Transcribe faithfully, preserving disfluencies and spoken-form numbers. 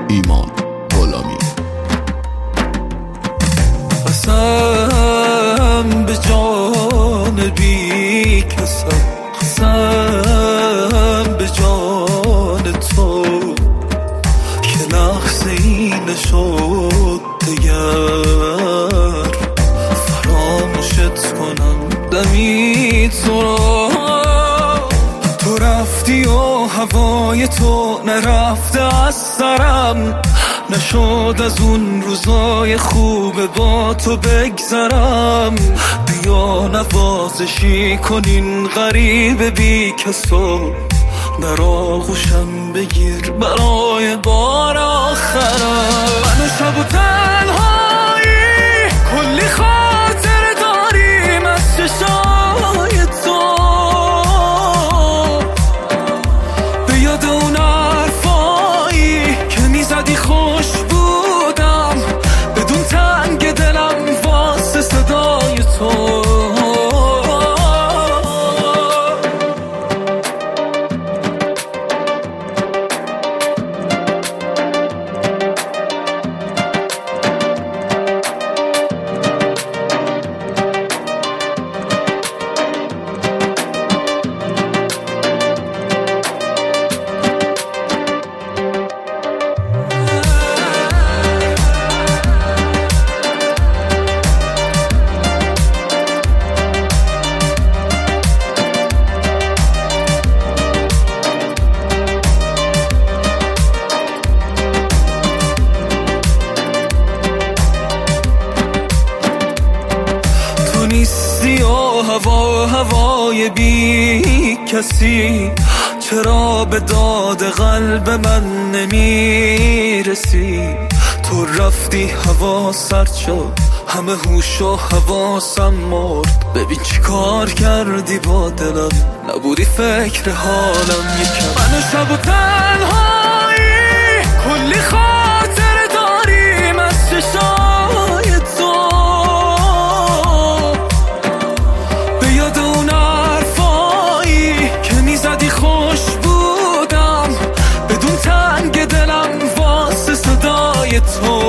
ایمان غلامی. قسم به جان بی کسم، قسم به جان تو که لحظه ای نشد دگر فراموشت کنم دمی تو را. تو رفتی و هوای تو نرفته از سرم، نشد از اون روزای خوب با تو بگذرم. بیا نوازشی کنین غریب بی کسو، در آغوشم بگیر برای بار آخرم. من و شب و تنهایی کلی خاطر داریم از چشای تو، به یاد اون حرفایی که میزدی خوش بودم، بدون تنگ دلم واسه صدای تو. نیستی و هوا هوای بی کسی، چرا به داد قلب من نمیرسی؟ تو رفتی هوا سرد شد، همه هوش و حواسم مرد. ببین چی کار کردی با دلم، نبودی فکر حالم یکم. من و شب و تنهایی کلی خاطر داریم از چشای تو، اون حرفایی که میزدی خوش بودم، بدون تنگ دلم واسه صدای تو.